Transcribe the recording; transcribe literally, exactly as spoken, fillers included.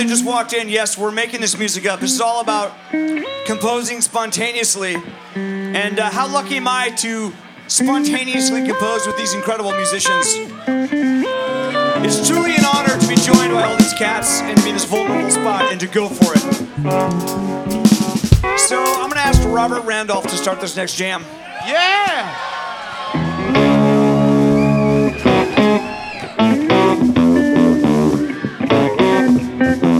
Just walked in. Yes, we're making this music up. This is all about composing spontaneously. And uh, how lucky am I to spontaneously compose with these incredible musicians. It's truly an honor to be joined by all these cats and to be in this vulnerable spot and to go for it. So I'm going to ask Robert Randolph to start this next jam. Yeah!